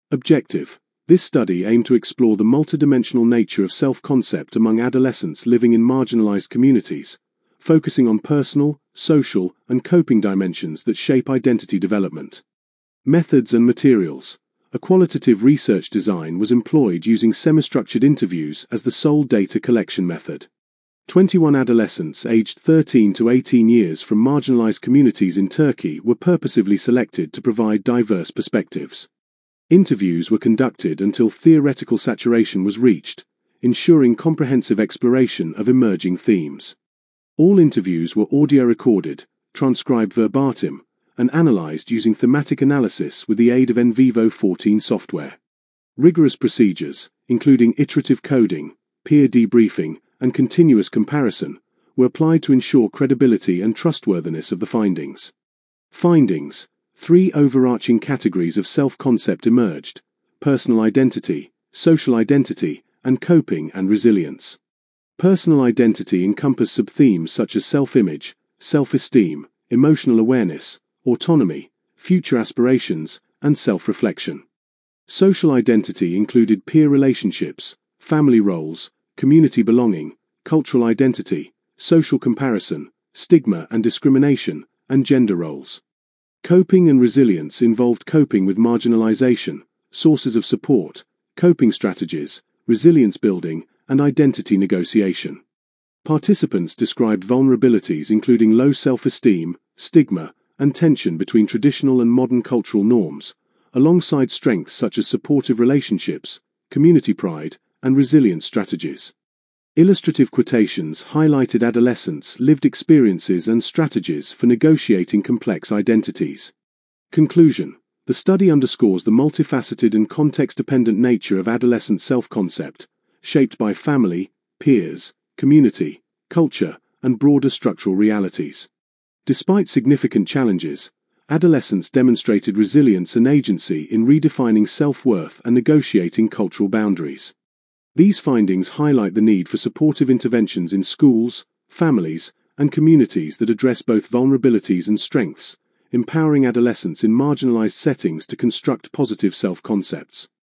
Objective. This study aimed to explore the multidimensional nature of self-concept among adolescents living in marginalized communities, focusing on personal, social, and coping dimensions that shape identity development. Methods and materials. A qualitative research design was employed using semi-structured interviews as the sole data collection method. 21 adolescents aged 13 to 18 years from marginalized communities in Turkey were purposefully selected to provide diverse perspectives. Interviews were conducted until theoretical saturation was reached, ensuring comprehensive exploration of emerging themes. All interviews were audio recorded, transcribed verbatim, and analyzed using thematic analysis with the aid of NVivo 14 software. Rigorous procedures, including iterative coding, peer debriefing, and continuous comparison, were applied to ensure credibility and trustworthiness of the findings. Findings. 3 overarching categories of self-concept emerged: personal identity, social identity, and coping and resilience. Personal identity encompassed sub-themes such as self-image, self-esteem, emotional awareness, autonomy, future aspirations, and self-reflection. Social identity included peer relationships, family roles, community belonging, cultural identity, social comparison, stigma and discrimination, and gender roles. Coping and resilience involved coping with marginalization, sources of support, coping strategies, resilience building, and identity negotiation. Participants described vulnerabilities including low self-esteem, stigma, and tension between traditional and modern cultural norms, alongside strengths such as supportive relationships, community pride, and resilience strategies. Illustrative quotations highlighted adolescents' lived experiences and strategies for negotiating complex identities. Conclusion. The study underscores the multifaceted and context-dependent nature of adolescent self-concept, shaped by family, peers, community, culture, and broader structural realities. Despite significant challenges, adolescents demonstrated resilience and agency in redefining self-worth and negotiating cultural boundaries. These findings highlight the need for supportive interventions in schools, families, and communities that address both vulnerabilities and strengths, empowering adolescents in marginalized settings to construct positive self-concepts.